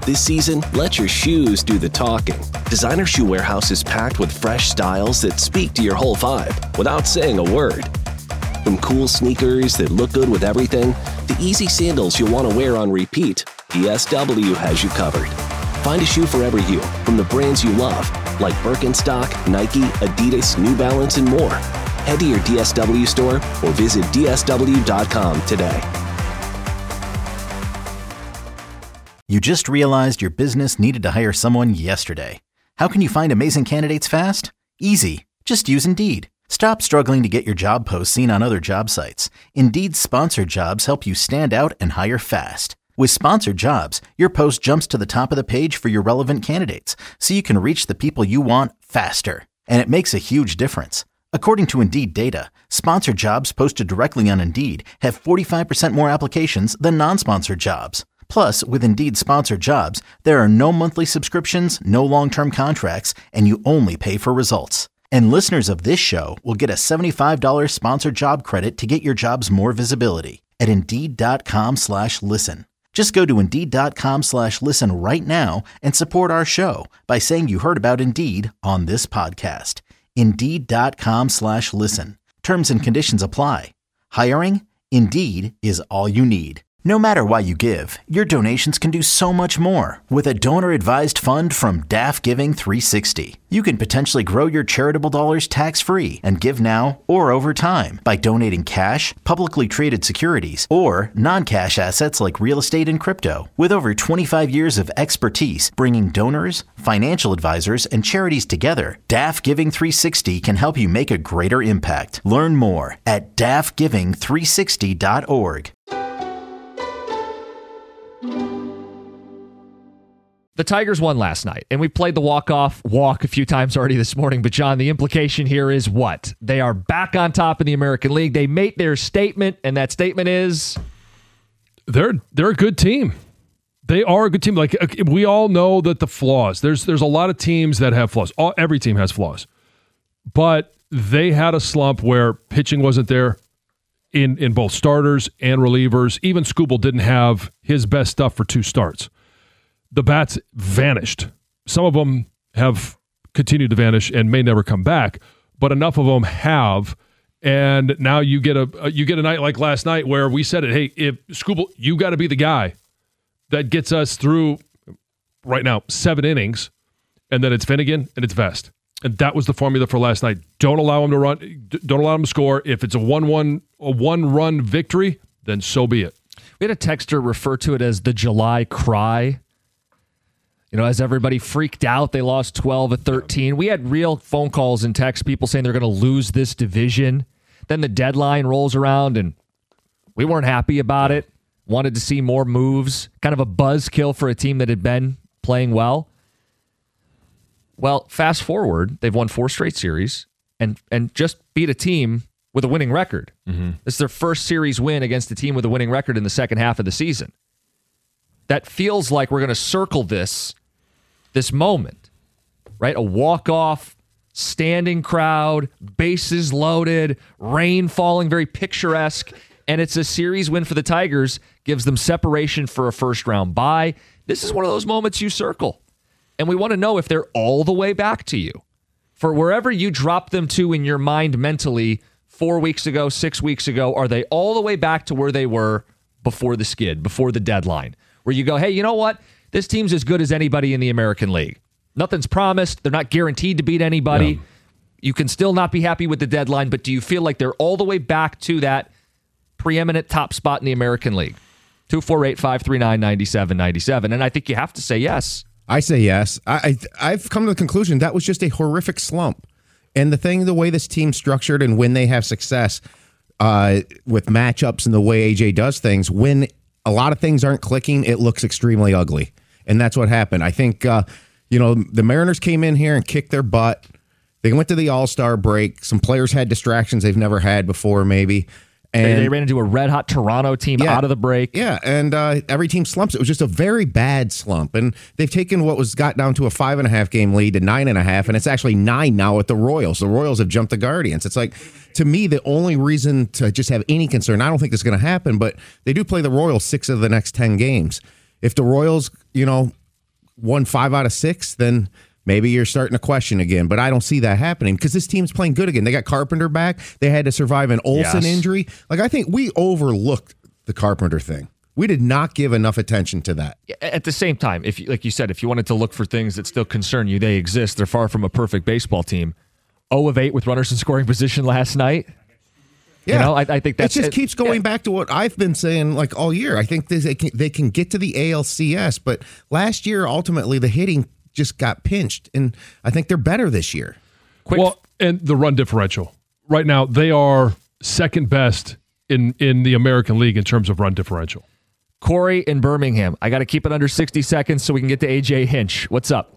This season, let your shoes do the talking. Designer Shoe Warehouse is packed with fresh styles that speak to your whole vibe without saying a word. From cool sneakers that look good with everything, to easy sandals you'll want to wear on repeat, DSW has you covered. Find a shoe for every you from the brands you love, like Birkenstock, Nike, Adidas, New Balance, and more. Head to your DSW store or visit DSW.com today. You just realized your business needed to hire someone yesterday. How can you find amazing candidates fast? Easy. Just use Indeed. Stop struggling to get your job posts seen on other job sites. Indeed's sponsored jobs help you stand out and hire fast. With sponsored jobs, your post jumps to the top of the page for your relevant candidates, so you can reach the people you want faster. And it makes a huge difference. According to Indeed data, sponsored jobs posted directly on Indeed have 45% more applications than non-sponsored jobs. Plus, with Indeed sponsored jobs, there are no monthly subscriptions, no long-term contracts, and you only pay for results. And listeners of this show will get a $75 sponsored job credit to get your jobs more visibility at Indeed.com/listen. Just go to Indeed.com/listen right now and support our show by saying you heard about Indeed on this podcast. Indeed.com/listen. Terms and conditions apply. Hiring? Indeed is all you need. No matter what you give, your donations can do so much more. With a donor-advised fund from DAF Giving 360, you can potentially grow your charitable dollars tax-free and give now or over time by donating cash, publicly traded securities, or non-cash assets like real estate and crypto. With over 25 years of expertise bringing donors, financial advisors, and charities together, DAF Giving 360 can help you make a greater impact. Learn more at dafgiving360.org. The Tigers won last night, and we played the walk a few times already this morning. But, John, the implication here is what? They are back on top in the American League. They made their statement, and that statement is? They're a good team. They are a good team. Like, we all know that the flaws. There's a lot of teams that have flaws. Every team has flaws. But they had a slump where pitching wasn't there in both starters and relievers. Even Skubal didn't have his best stuff for 2 starts. The bats vanished. Some of them have continued to vanish and may never come back, but enough of them have. And now you get a night like last night where we said it. Hey, if Skubal, you got to be the guy that gets us through right now 7 innings, and then it's Finnegan and it's Vest, and that was the formula for last night. Don't allow him to run. Don't allow him to score. If it's a one-run victory, then so be it. We had a texter refer to it as the July cry. You know, as everybody freaked out, they lost 12 at 13. We had real phone calls and texts, people saying they're going to lose this division. Then the deadline rolls around, and we weren't happy about it. Wanted to see more moves. Kind of a buzzkill for a team that had been playing well. Well, fast forward, they've won 4 straight series and just beat a team with a winning record. Mm-hmm. This is their first series win against a team with a winning record in the second half of the season. That feels like we're going to circle this moment, right? A walk-off, standing crowd, bases loaded, rain falling, very picturesque, and it's a series win for the Tigers, gives them separation for a first-round bye. This is one of those moments you circle, and we want to know if they're all the way back to you. For wherever you drop them to in your mind mentally 4 weeks ago, 6 weeks ago, are they all the way back to where they were before the skid, before the deadline? Where you go, hey, you know what? This team's as good as anybody in the American League. Nothing's promised. They're not guaranteed to beat anybody. Yeah. You can still not be happy with the deadline, but do you feel like they're all the way back to that preeminent top spot in the American League? 248-539-9797. And I think you have to say yes. I say yes. I've come to the conclusion that was just a horrific slump. And the way this team's structured and when they have success with matchups and the way AJ does things, when a lot of things aren't clicking, it looks extremely ugly. And that's what happened. I think, the Mariners came in here and kicked their butt. They went to the All-Star break. Some players had distractions they've never had before, maybe. And they ran into a red-hot Toronto team out of the break. Yeah, and every team slumps. It was just a very bad slump. And they've taken what got down to a 5.5-game lead to 9.5, and it's actually 9 now at the Royals. The Royals have jumped the Guardians. It's like, to me, the only reason to just have any concern, I don't think this is going to happen, but they do play the Royals 6 of the next 10 games. If the Royals, won 5 out of 6, then maybe you're starting to question again. But I don't see that happening because this team's playing good again. They got Carpenter back. They had to survive an Olsen injury. Like, I think we overlooked the Carpenter thing. We did not give enough attention to that. At the same time, if like you said, if you wanted to look for things that still concern you, they exist. They're far from a perfect baseball team. 0 of 8 with runners in scoring position last night. Yeah, you know, I think that's it. Just keeps going back to what I've been saying like all year. I think they can get to the ALCS, but last year ultimately the hitting just got pinched, and I think they're better this year. And the run differential right now, they are second best in the American League in terms of run differential. Corey in Birmingham. I got to keep it under 60 seconds so we can get to AJ Hinch. What's up?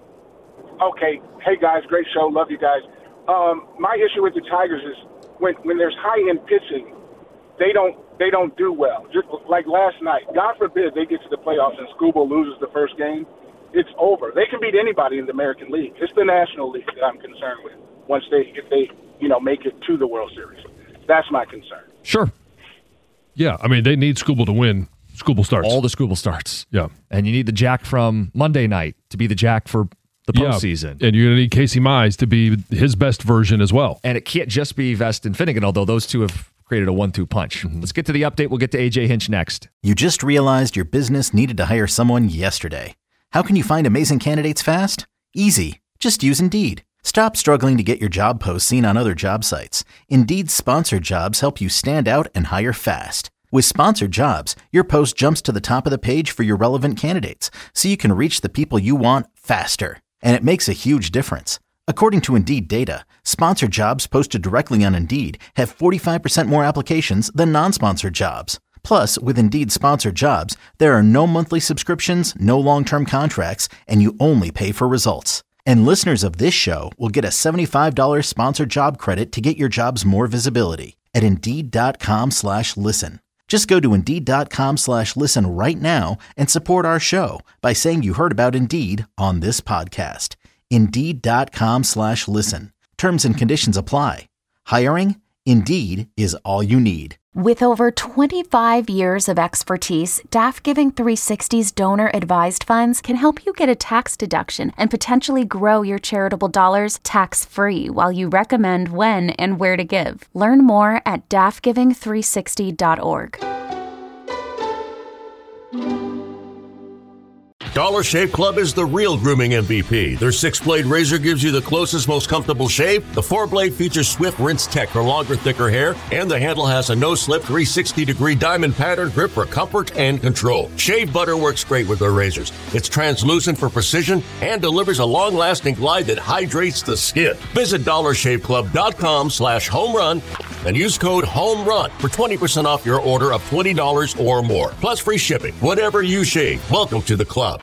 Okay. Hey, guys. Great show. Love you guys. My issue with the Tigers is when there's high-end pitching, they don't do well. Just like last night. God forbid they get to the playoffs and Skubal loses the first game. It's over. They can beat anybody in the American League. It's the National League that I'm concerned with if they make it to the World Series. That's my concern. Sure. Yeah, I mean, they need Skubal to win. Skubal starts. All the Skubal starts. Yeah. And you need the Jack from Monday night to be the Jack for the postseason. And you're going to need Casey Mize to be his best version as well. And it can't just be Vest and Finnegan, although those two have created a 1-2 punch. Let's get to the update. We'll get to AJ Hinch next. You just realized your business needed to hire someone yesterday. How can you find amazing candidates fast? Easy. Just use Indeed. Stop struggling to get your job posts seen on other job sites. Indeed's sponsored jobs help you stand out and hire fast. With sponsored jobs, your post jumps to the top of the page for your relevant candidates, so you can reach the people you want faster. And it makes a huge difference. According to Indeed data, sponsored jobs posted directly on Indeed have 45% more applications than non-sponsored jobs. Plus, with Indeed sponsored jobs, there are no monthly subscriptions, no long-term contracts, and you only pay for results. And listeners of this show will get a $75 sponsored job credit to get your jobs more visibility at Indeed.com/listen. Just go to Indeed.com/listen right now and support our show by saying you heard about Indeed on this podcast. Indeed.com/listen. Terms and conditions apply. Hiring? Indeed is all you need. With over 25 years of expertise, DAF Giving 360's donor-advised funds can help you get a tax deduction and potentially grow your charitable dollars tax-free while you recommend when and where to give. Learn more at dafgiving360.org. Dollar Shave Club is the real grooming MVP. Their 6-blade razor gives you the closest, most comfortable shave. The 4-blade features Swift Rinse Tech for longer, thicker hair, and the handle has a no-slip 360-degree diamond pattern grip for comfort and control. Shave butter works great with their razors. It's translucent for precision and delivers a long-lasting glide that hydrates the skin. Visit DollarShaveClub.com/homerun and use code HOMERUN for 20% off your order of $20 or more. Plus free shipping. Whatever you shave, welcome to the club.